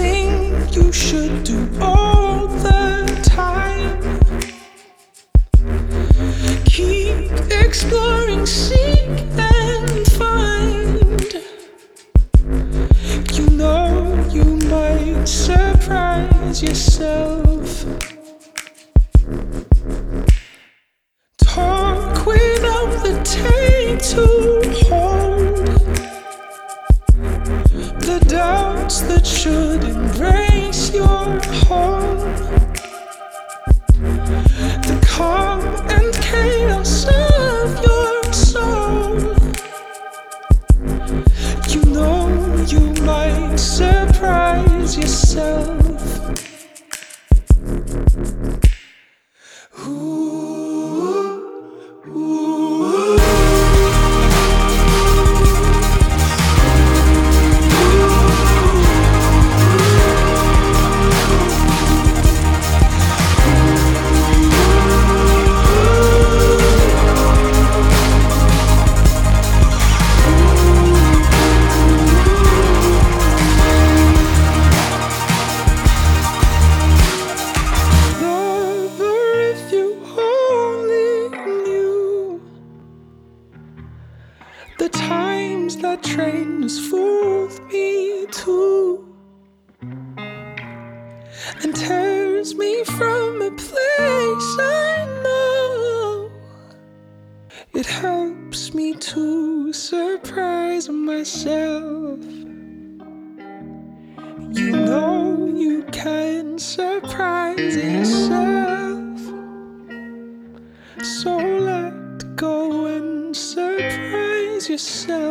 thing you should do all the time. Keep exploring, seek and find. You know you might surprise yourself. Talk without the tape to hold the doubts that should embrace your home. The calm and chaos of your soul. You know you might surprise yourself. The times that train has fooled me too, and tears me from a place I know. It helps me to surprise myself. You know you can surprise yourself. So let go and surprise yourself.